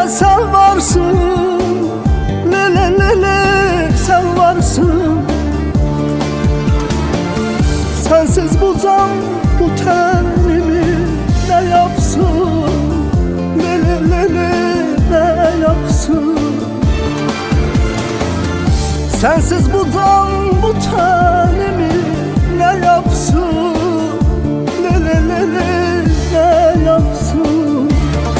sen varsın, le le le le sen varsın. Sensiz bu can bu tenimi ne yapsın, le le le le ne yapsın. Sensiz bu can bu tenimi ne yapsın, le le le le ne yapsın.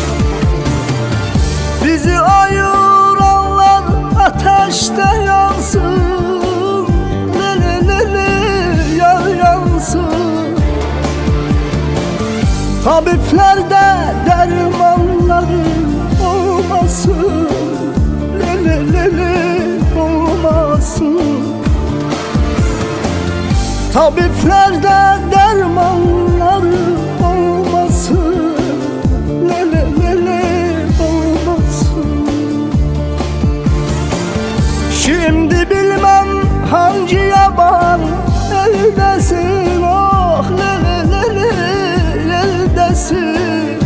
Bizi ayıranlar ateşte yansın, le le le le yansın. Tabiplerde dermanları olmasın, le le le le olmasın. Tabiplerde dermanları olmasın, le le le le olmasın. Şimdi bilmem hangi yaban eldesin, oh le le le le eldesin.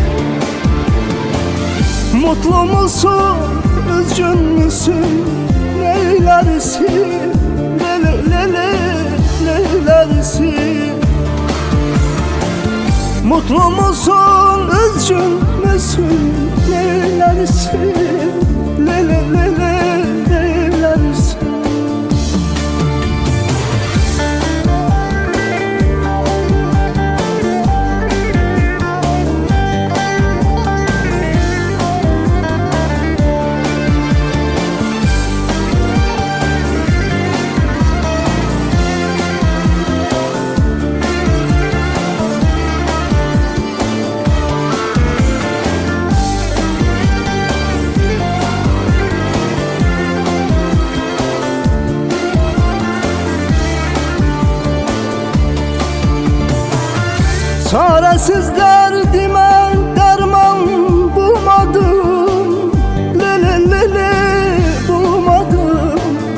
Mutlu musun, üzgün müsün, neylersin, le le le le neylersin. Mutlu musun, üzgün müsün, neylersin, le le le le neylersin. Çaresiz derdime derman bulmadım, le le le le bulmadım.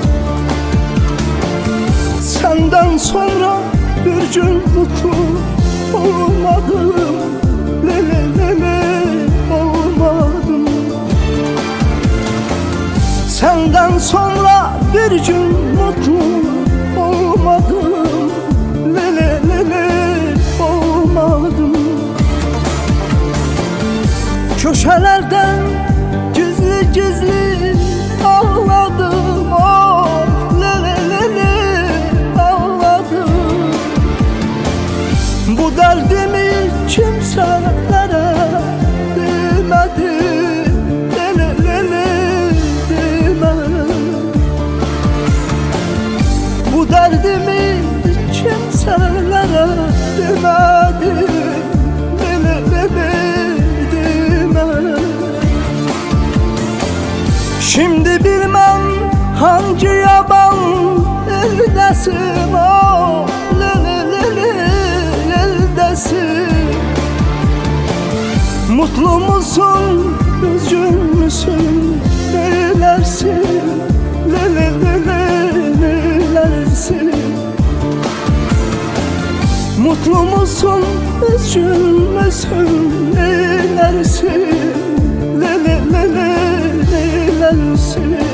Senden sonra bir gün mutlu olmadım, le le le le olmadım. Senden sonra bir gün mutlu olmadım, le le le le olmadım. Köşelerden gizli gizli ağladım, oh le le le le ağladım. Bu derdimi kimselere demedim, le le le le demedim. Bu derdimi kimselere demedim, le le le le demedim. Şimdi bilmem hangi yaban eldesin, oh le le le le eldesin. Mutlu musun, üzgün müsün, neylersin, le le le le neylersin. Mutlu musun, üzgün müsün, neylersin, le le le le neylersin.